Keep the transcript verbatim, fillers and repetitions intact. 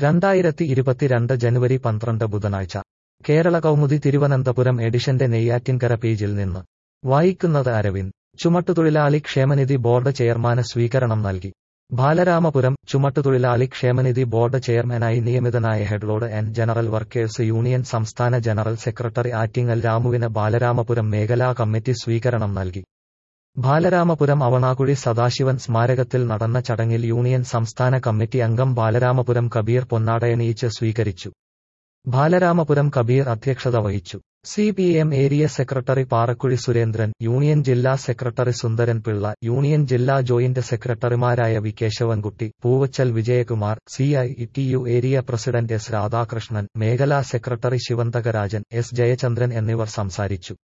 രണ്ടായിരത്തി ഇരുപത്തിരണ്ട് ജനുവരി പന്ത്രണ്ട് ബുധനാഴ്ച കേരള കൗമുദി തിരുവനന്തപുരം എഡിഷന്റെ നെയ്യാറ്റിൻകര പേജിൽ നിന്ന് വായിക്കുന്നത് അരവിന്ദ്. ചുമട്ടുതൊഴിലാളി ക്ഷേമനിധി ബോർഡ് ചെയർമാന് സ്വീകരണം നൽകി. ബാലരാമപുരം. ചുമട്ടുതൊഴിലാളി ക്ഷേമനിധി ബോർഡ് ചെയർമാനായി നിയമിതനായ headload and general workers union സംസ്ഥാന ജനറൽ സെക്രട്ടറി ആറ്റിങ്ങൽ രാമുവിന് ബാലരാമപുരം മേഖലാ കമ്മിറ്റി സ്വീകരണം നൽകി. ബാലരാമപുരം അവണാകുഴി സദാശിവൻ സ്മാരകത്തിൽ നടന്ന ചടങ്ങിൽ യൂണിയൻ സംസ്ഥാന കമ്മിറ്റി അംഗം ബാലരാമപുരം കബീർ പൊന്നാടയണിയിച്ച് സ്വീകരിച്ചു. ബാലരാമപുരം കബീർ അധ്യക്ഷത വഹിച്ചു. C P M area secretary Parakuzhi Surendran, union ജില്ലാ സെക്രട്ടറി സുന്ദരൻ പിള്ള, യൂണിയൻ ജില്ലാ ജോയിന്റ് സെക്രട്ടറിമാരായ V Kesavankutty, Poovachal Vijayakumar, C I T U area president S Radhakrishnan, മേഖലാ സെക്രട്ടറി ശിവന്തകരാജൻ, എസ് ജയചന്ദ്രൻ എന്നിവർ സംസാരിച്ചു.